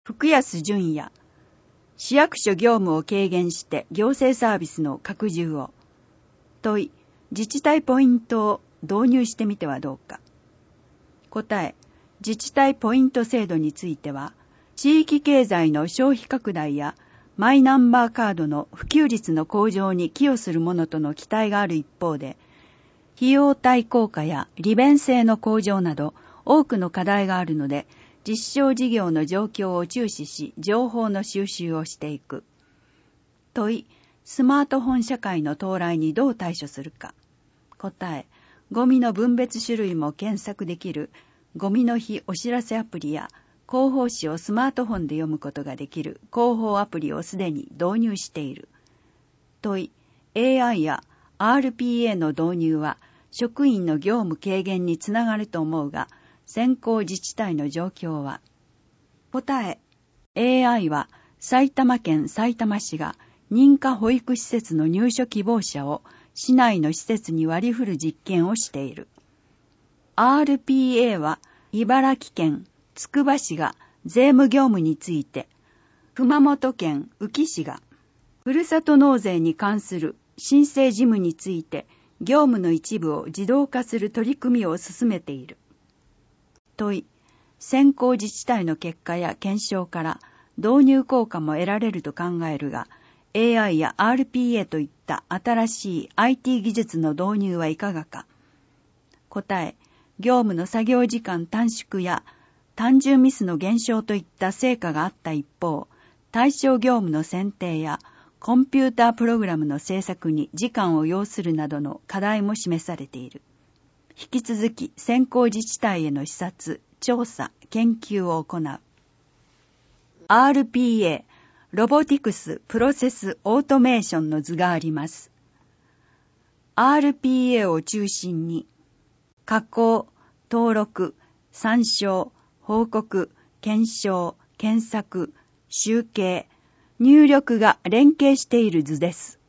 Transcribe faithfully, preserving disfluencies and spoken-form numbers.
福安淳也、市役所業務を軽減して行政サービスの拡充を。問い、自治体ポイントを導入してみてはどうか。答え、自治体ポイント制度については、地域経済の消費拡大やマイナンバーカードの普及率の向上に寄与するものとの期待がある一方で、費用対効果や利便性の向上など多くの課題があるので、実証事業の状況を注視し、情報の収集をしていく。問い、スマートフォン社会の到来にどう対処するか。答え、ゴミの分別種類も検索できるゴミの日お知らせアプリや広報誌をスマートフォンで読むことができる広報アプリをすでに導入している。問い、エーアイ や アールピーエー の導入は職員の業務軽減につながると思うが、先行自治体の状況は。答え、エーアイ は埼玉県さいたま市が認可保育施設の入所希望者を市内の施設に割り振る実験をしている。アールピーエー は茨城県つくば市が税務業務について、熊本県宇城市がふるさと納税に関する申請事務について業務の一部を自動化する取り組みを進めている。問い、先行自治体の結果や検証から導入効果も得られると考えるが、エーアイ や アールピーエー といった新しい アイティー 技術の導入はいかがか。答え、業務の作業時間短縮や単純ミスの減少といった成果があった一方、対象業務の選定やコンピュータープログラムの制作に時間を要するなどの課題も示されている。引き続き先行自治体への視察、調査、研究を行う。アールピーエー、ロボティクス・プロセス・オートメーションの図があります。アールピーエー を中心に、加工、登録、参照、報告、検証、検索、集計、入力が連携している図です。